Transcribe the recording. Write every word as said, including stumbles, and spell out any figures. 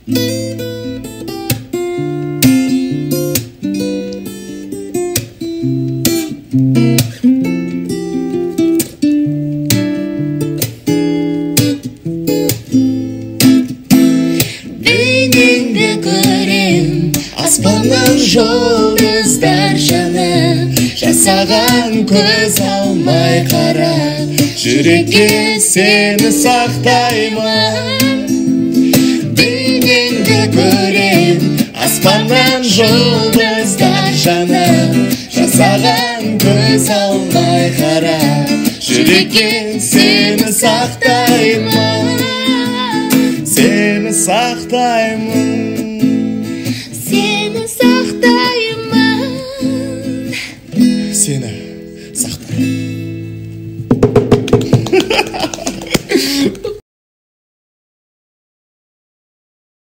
Бейнеңді көрем, аспаннан жұлдыздар жаны, жасаған көз алмай қара, жүрекке сені сақтаймын. Бейнеңді көрем, аспаннан жұлдыздар жаны, жасаған көз алмай қара, жүрекке сені сақтаймын, сені сақтаймын.